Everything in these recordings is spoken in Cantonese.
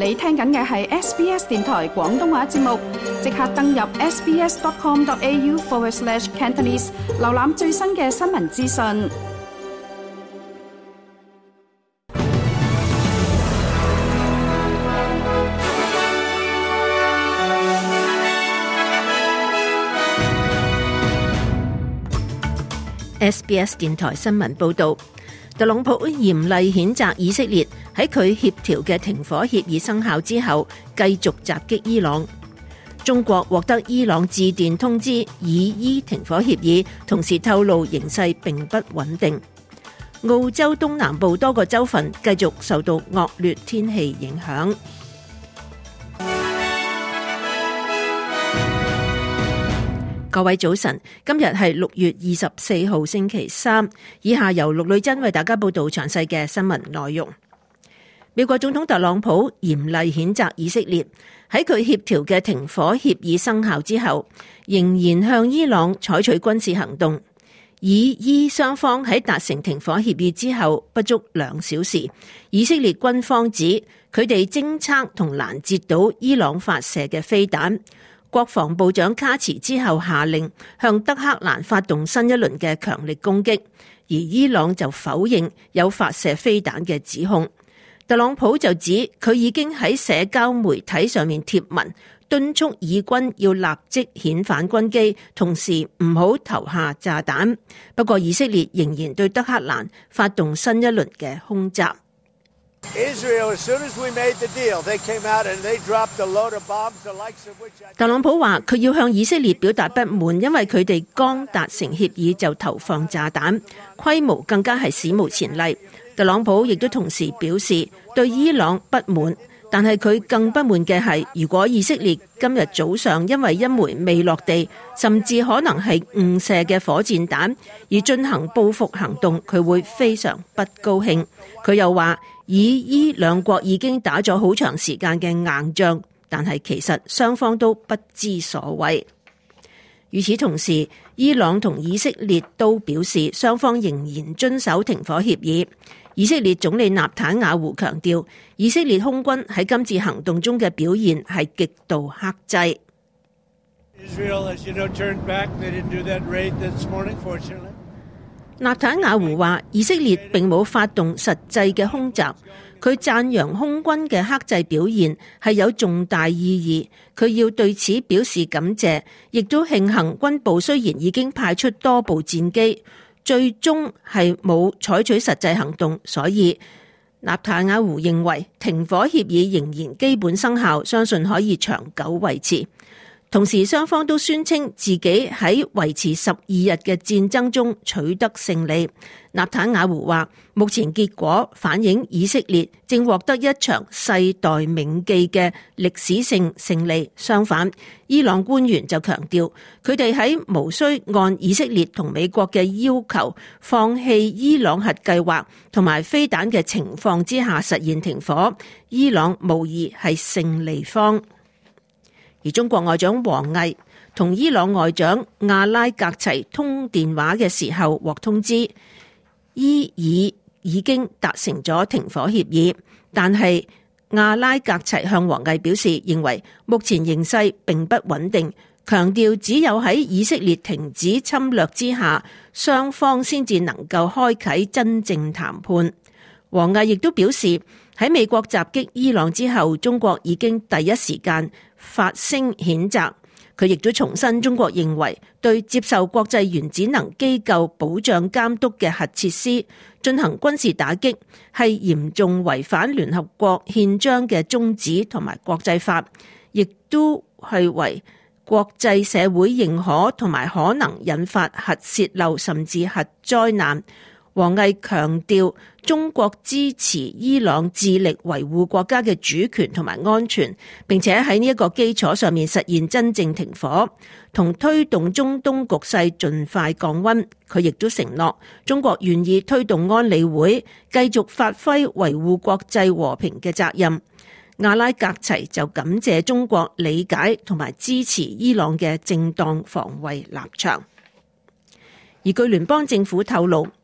你聽緊嘅係 SBS 電台廣東話節目，即刻登入 sbs.com.au/Cantonese 瀏覽最新嘅新聞資訊。 SBS 電台新聞報導，特朗普嚴厲譴責以色列喺佢協調嘅停火協議生效之後，繼續襲擊伊朗。中國獲得伊朗致電通知以伊停火協議，同時透露形勢並不穩定。澳洲東南部多個州份繼續受到惡劣天氣影響。各位早晨，今日係6月24號星期三，以下由陸女珍為大家報道詳細嘅新聞內容。美國總統特朗普嚴厲譴責以色列喺佢協調嘅停火協議生效之後，仍然向伊朗採取軍事行動。以伊雙方喺達成停火協議之後不足2小時，以色列軍方指佢哋偵測同攔截到伊朗發射嘅飛彈。國防部長卡茨之後下令向德黑蘭發動新一輪嘅強力攻擊，而伊朗就否認有發射飛彈嘅指控。特朗普就指佢已經喺社交媒體上面貼文，敦促以軍要立即遣返軍機，同時唔好投下炸彈。不過以色列仍然對德黑蘭發動新一輪嘅空襲。特朗普話佢要向以色列表達不滿，因為佢哋剛達成協議就投放炸彈，規模更加係史無前例。特朗普亦都同時表示對伊朗不滿，但係佢更不滿嘅係，如果以色列今日早上因為一枚未落地，甚至可能係誤射嘅火箭彈而進行報復行動，佢會非常不高興。佢又話以伊兩國已經打咗好長時間嘅硬仗，但係其實雙方都不知所謂。與此同時，伊朗同以色列都表示雙方仍然遵守停火協議。以色列總理納坦雅胡強調，以色列空軍喺今次行動中嘅表現係極度克制。納坦雅胡話，以色列並冇發動實際嘅空襲。佢讚揚空軍嘅克制表現係有重大意義，佢要對此表示感謝，亦都慶幸軍部雖然已經派出多部戰機，最終係冇採取實際行動，所以納坦雅胡認為停火協議仍然基本生效，相信可以長久維持。同時雙方都宣稱自己喺維持12日嘅戰爭中取得勝利。納坦雅胡話，目前結果反映以色列正獲得一場世代銘記嘅歷史性勝利。相反，伊朗官員就強調，佢哋喺無需按以色列同美國嘅要求放棄伊朗核計劃同埋飛彈嘅情況之下實現停火，伊朗無疑係勝利方。而中國外長王毅同伊朗外長阿拉格齊通電話嘅時候獲通知，伊以已經達成咗停火協議，但係阿拉格齊向王毅表示，認為目前形勢並不穩定，強調只有喺以色列停止侵略之下，雙方先至能夠開啟真正談判。王毅亦都表示，喺美國襲擊伊朗之後，中國已經第一時間發聲譴責。佢亦都重申，中國認為對接受國際原子能機構保障監督嘅核設施進行軍事打擊，係嚴重違反聯合國憲章嘅宗旨同埋國際法，亦都係為國際社會認可同埋可能引發核洩漏甚至核災難。王毅強調，中國支持伊朗致力維護國家嘅主權同埋安全，並且喺呢一個基礎上面實現真正停火，同推動中東局勢盡快降溫。佢亦都承諾，中國願意推動安理會繼續發揮維護國際和平嘅責任。阿拉格齊就感謝中國理解同埋支持伊朗嘅正當防衛立場。而據聯邦政府透露，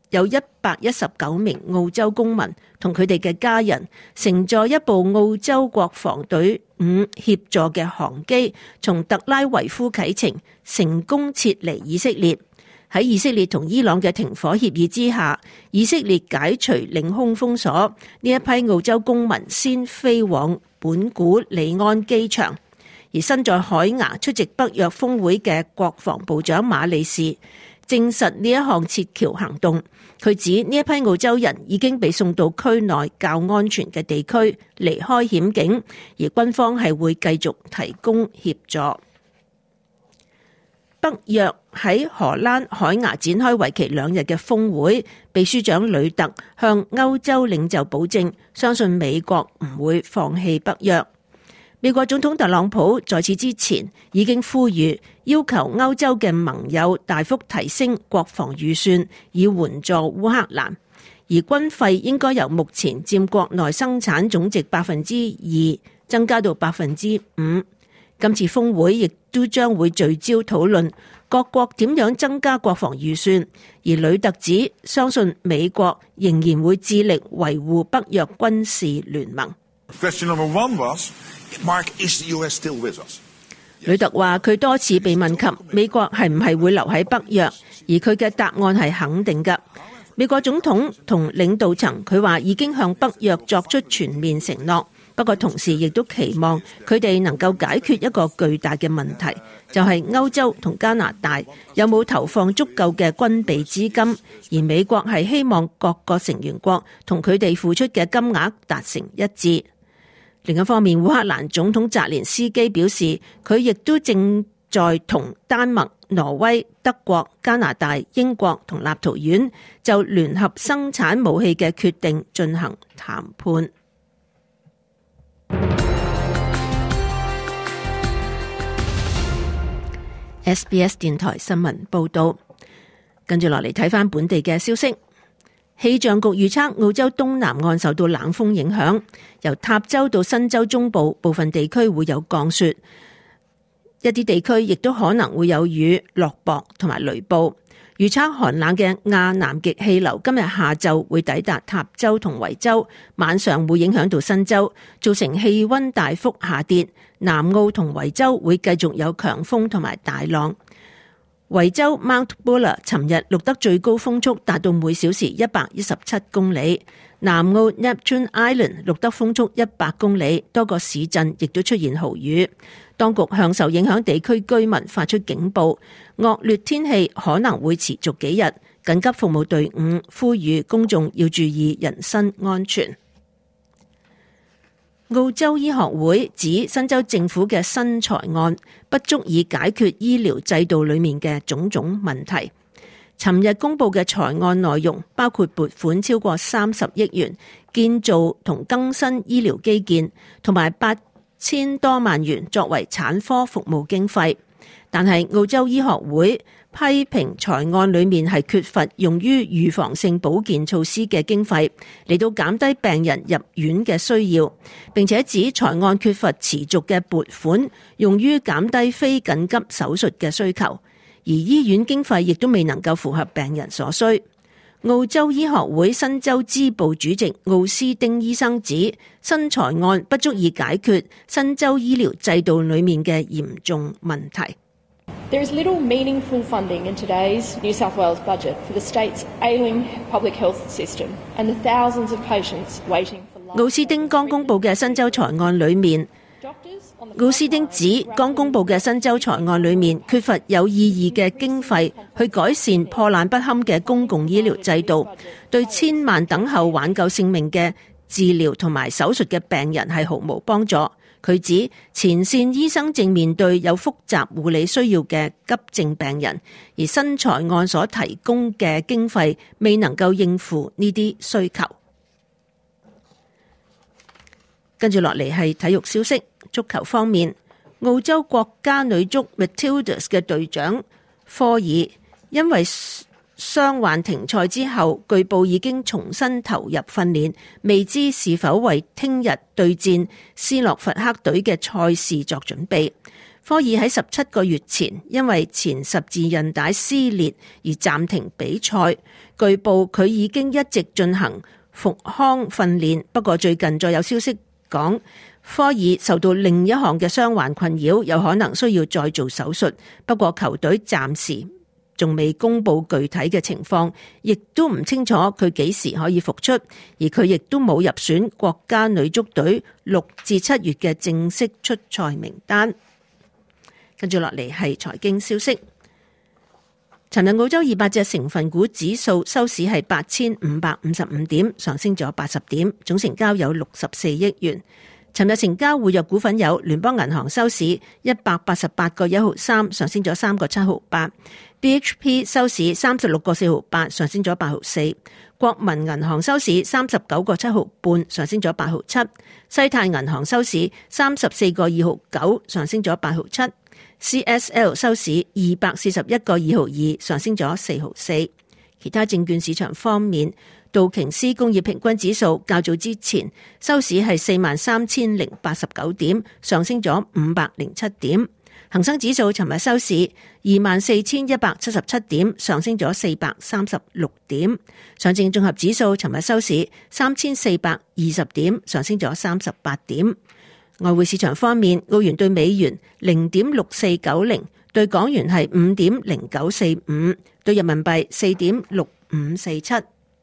有119名澳洲公民同佢哋嘅家人乘坐一部澳洲國防隊5協助嘅航機，從特拉維夫啟程，成功撤離以色列。喺以色列同伊朗嘅停火協議之下，以色列解除領空封鎖，呢一批澳洲公民先飛往本古里安機場。而身在海牙出席北約峰會嘅國防部長馬利士證實呢一項撤僑行動。佢指呢一批澳洲人已經被送到區內較安全嘅地區離開險境，而軍方係會繼續提供協助。北約喺荷蘭海牙展開為期2日嘅峰會，秘書長呂特向歐洲領袖保證，相信美國唔會放棄北約。美國總統特朗普在此之前已經呼籲，要求歐洲嘅盟友大幅提升國防預算，以援助烏克蘭，而軍費應該由目前佔國內生產總值 2% 增加到 5%。今次峰會亦都將會聚焦討論各國點樣增加國防預算，而呂特指相信美國仍然會致力維護北約軍事聯盟。呂特話佢多次被問及美國係唔係會留喺北約，而佢嘅答案係肯定㗎。美國總統同領導層佢話已經向北約作出全面承諾，不過同時亦都期望佢哋能夠解決一個巨大嘅問題，就係歐洲同加拿大有冇投放足夠嘅軍備資金，而美國係希望各個成員國同佢哋付出嘅金額達成一致。另一方面，烏克蘭總統澤連斯基表示，佢亦都正在同丹麥、挪威、德國、加拿大、英國同立陶宛就聯合生產武器嘅決定進行談判。SBS 電台新聞報道，跟住落嚟睇返本地嘅消息。氣象局預測澳洲東南岸受到冷鋒影響，由塔州到新州中部部分地區會有降雪，一啲地區亦都可能會有雨、落雹同埋雷暴。預測寒冷嘅亞南極氣流今日下晝會抵達塔州同維州，晚上會影響到新州，造成氣溫大幅下跌。南澳同維州會繼續有強風同埋大浪。維州 Mount Buller 尋日錄得最高風速達到每小時117公里，南澳 Neptune Island 錄得風速100公里，多個市鎮亦都出現豪雨。當局向受影響地區居民發出警報，惡劣天氣可能會持續幾日，緊急服務隊伍呼籲公眾要注意人身安全。澳洲醫學會指新州政府嘅新財案不足以解決醫療制度裏面嘅種種問題。尋日公布嘅財案內容包括撥款超過30億元建造同更新醫療基建，同埋8000多萬元作為產科服務經費。但係澳洲醫學會批評財案裏面係缺乏用於預防性保健措施嘅經費，嚟到減低病人入院嘅需要，並且指財案缺乏持續嘅撥款用於減低非緊急手術嘅需求，而醫院經費亦都未能夠符合病人所需。澳洲醫學會新州支部主席奧斯丁醫生指，新財案不足以解決新州醫療制度裏面嘅嚴重問題。 There is little meaningful funding in today's New South Wales budget for the state's ailing public health system and the thousands of patients waiting for life. 奧斯丁剛公布嘅新州財案裏面，奧斯丁指剛公布嘅新州財案裏面缺乏有意義嘅經費去改善破爛不堪嘅公共醫療制度，對千萬等候挽救性命嘅治療同埋手術嘅病人係毫無幫助。佢指前線醫生正面對有複雜護理需要嘅急症病人，而新財案所提供嘅經費未能夠應付呢啲需求。跟住落嚟係體育消息，足球方面，澳洲國家女足 Matildas 嘅隊長科爾因為傷患停賽之後，據報已經重新投入訓練，未知是否為聽日對戰斯洛伐克隊嘅賽事作準備。 科爾喺17個月前因為前十字韌帶撕裂而暫停比賽，據報佢已經一直進行復康訓練，不過最近再有消息講科爾受到另一項嘅傷患困擾，有可能需要再做手術，不過球隊暫時仲未公布具體嘅情況，亦都唔清楚佢幾時可以復出，而佢亦都冇入選國家女足隊6至7月嘅正式出賽名單。跟住落嚟係財經消息。尋日澳洲200隻成分股指數收市係8555點，上升咗80點，總成交有64億元。尋日成交活躍股份有聯邦銀行收市188個1毫3，上升咗3個7毫8。BHP 收市36個4毫8，上升咗8毫4。國民銀行收市39個7毫半，上升咗8毫7。西泰銀行收市34個2毫9，上升咗8毫7。CSL 收市241個2毫2，上升咗4毫4。其他證券市場方面，道瓊斯工業平均指數較早之前收市係43,089點，上升咗507點。恒生指數尋日收市24,177點，上升咗436點。上證綜合指數尋日收市3,420點，上升咗38點。外匯市場方面，澳元對美元0.6490，對港元係5.0945，對人民幣4.6547。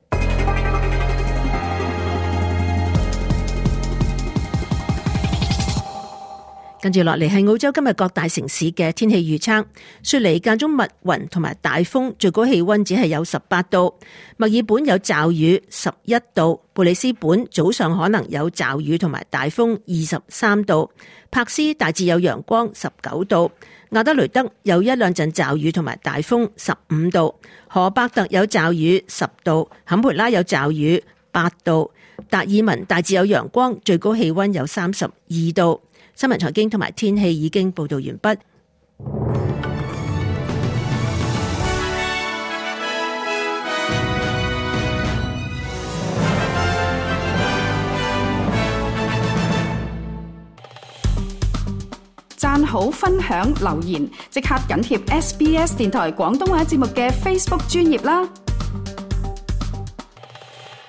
跟住落嚟係澳洲今日各大城市嘅天氣預測。雪梨間中密雲同埋大風，最高氣溫只係有18度。墨爾本有驟雨11度。布里斯本早上可能有驟雨同埋大風23度。柏斯大致有陽光19度。亞德雷德有一兩陣驟雨同埋大風15度。荷伯特有驟雨10度。坎培拉有驟雨8度。達爾文大致有陽光，最高氣溫有32度。新聞財經同埋天氣已經報道完畢。 讚好、分享、留言，即刻緊貼SBS 電台廣東話節目嘅 Facebook 專頁啦！